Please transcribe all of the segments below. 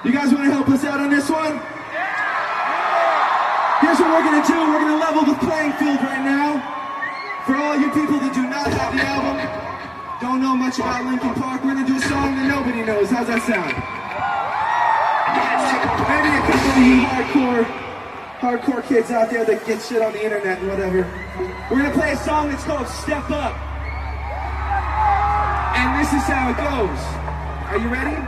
You guys want to help us out on this one? Here's what we're going to do. We're going to level the playing field right now. For all you people that do not have the album, don't know much about Linkin Park, we're going to do a song that nobody knows. How's that sound? Maybe a couple of you hardcore kids out there that get shit on the internet and whatever. We're going to play a song that's called Step Up. And this is how it goes. Are you ready?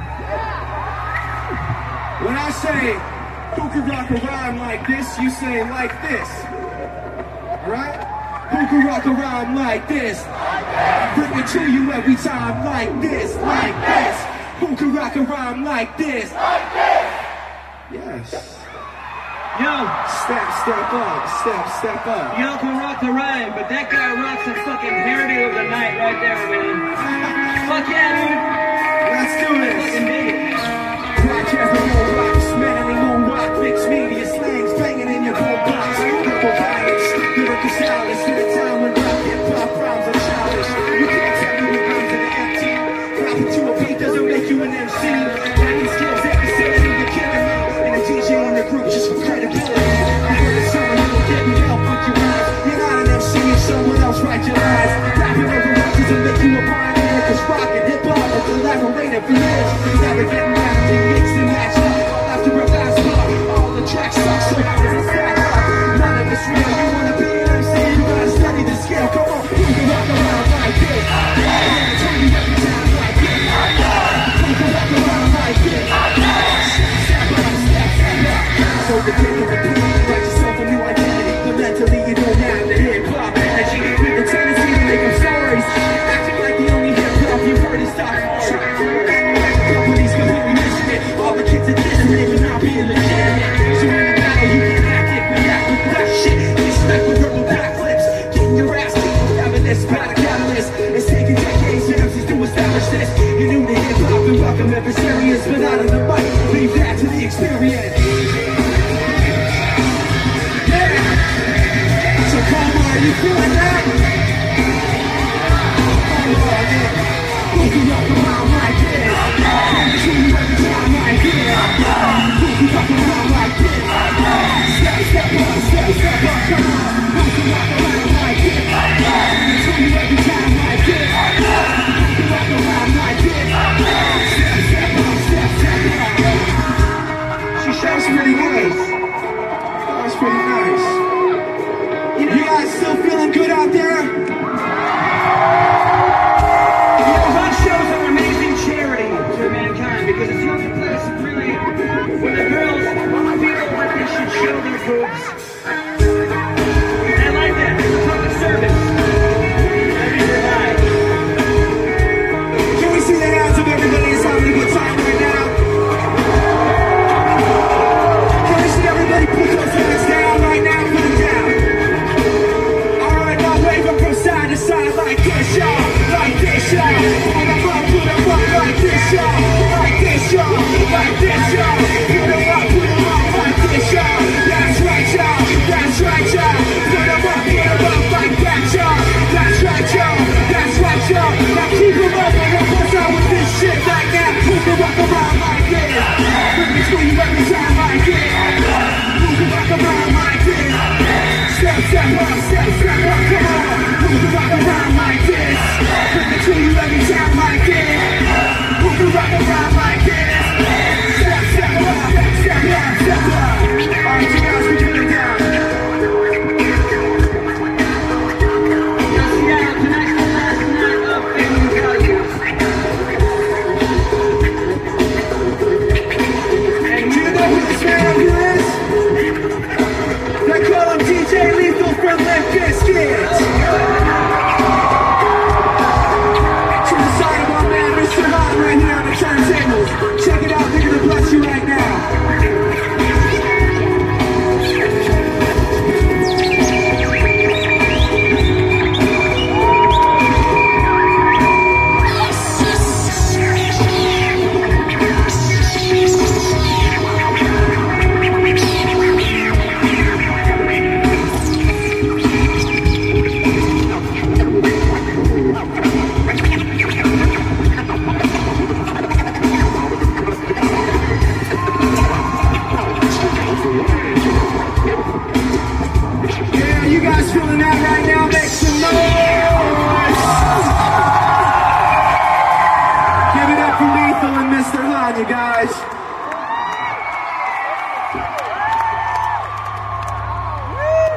When I say, who can rock a rhyme like this, you say like this. Alright? Who can rock a rhyme like this? Bring it to you every time like this, like this. Who can rock a rhyme like this? Yes. Yo. Step up, step up. Y'all can rock the rhyme, but that guy rocks a fucking hairdo of the night right there, man. Fuck yeah, dude. Let's do this. Fucking dig it. Podcast with no rocks, smelling no rock, mixed media slangs banging in your gold box. Purple violence, lyrical solace in a time when rock hip-hop rhymes are childish. You can't tell me what rhymes are empty. Rapping to a beat doesn't make you an MC. Rapping skills every city, you're killing me. And a DJ in the group just for credibility. I heard it's someone who will get me help with your rhymes. You're not an MC, it's someone else write your lines. Rapping over rock doesn't make you a pioneer. Cause rock and hip-hop are collaborated for years. Never getting mad at you, mix and match up. After a last bar, all the tracks suck, so how does it stack up? None of it's real, you wanna be an MC, you gotta study the scale. Come on, you can rock around like this. Turn you every time like this. You can rock around like this. Step up. So the king of the people, write yourself a new identity. But mentally you don't have the hip-hop energy. The tendency to make up stories, acting like the only hip-hop you've heard is stop. Companies completely missing it. All the kids that didn't live and not being legitimate. So in the battle you can act it, react with that shit. Disrespect with verbal backflips. Getting your ass beat, having this bad catalyst. It's taking decades and MCs to establish this. You're new to hip-hop and welcome every serious, but out of the mic, leave that to the experience. Yeah! So come on, are you feeling that? Oh, yeah. Who can rock around like this? You every time like this. Who can rock around like this? Step up, step up, come on. Who can rock around like this? You every time like this. Who can rock around like this? Step up, step up. That was pretty nice. That was pretty nice. You guys still feeling good out there? Because it's not the place really where the girls feel like they should show their boobs. And I like that. It's a public service. Can we see the hands of everybody who's having a good time right now? Can we see everybody put those hands down right now? Put them down. Alright, now wave them from side to side like this, y'all. Like this, y'all. Put them up like this, y'all. Like this, y'all. Put 'em up like this, y'all. That's right, y'all. you guys feeling that right now?